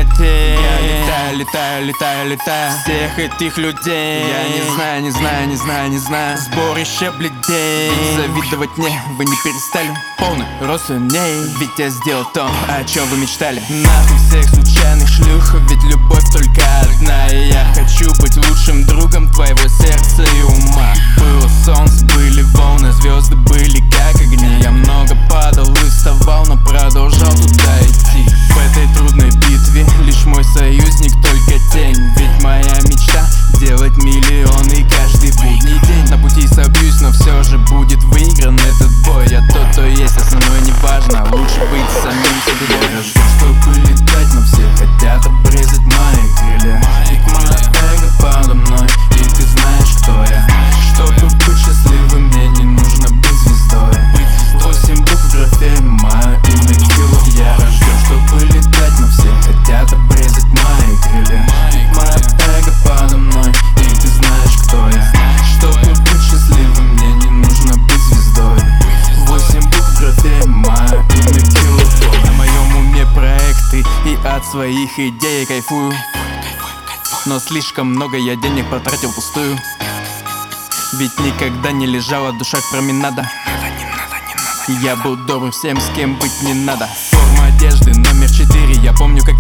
петь. Я летаю всех этих людей. Я не знаю сборище бледей. Завидовать мне вы не перестали, полный рост ней. Ведь я сделал то, о чем вы мечтали. Нахуй всех случайных шлюх, ведь любовь только одна. И я хочу быть лучшим другом твоего сердца и ума. Было солнце, были волны, звезды были как огни. Я много падал и вставал, но продолжал туда идти. В этой трудной битве лишь мой союзник, только тень. Ведь моя мечта делать миллионы каждый будний день. На пути собьюсь, но все же будет выигран этот бой. Я тот, кто есть, основной неважно, лучше быть самим собой. Я жду, чтобы летать, но все хотят обрезать мои крылья. Ведь мое эго подо мной, и ты знаешь, кто я. Чтобы быть счастливым, мне не нужно быть звездой. 8 букв в графе, мое имя Кило. Я рожден, чтобы летать, но все хотят обрезать мои крылья. Мое эго подо мной, и ты знаешь, кто я. Чтобы быть счастливым, мне не нужно быть звездой. 8 букв в графе, мое имя Кило. На моем уме проекты, и от своих идей я кайфую. Но слишком много я денег потратил впустую. Ведь никогда не лежала душа к променада. Я был добр всем, с кем быть не надо. Форма одежды номер 4. Я помню, как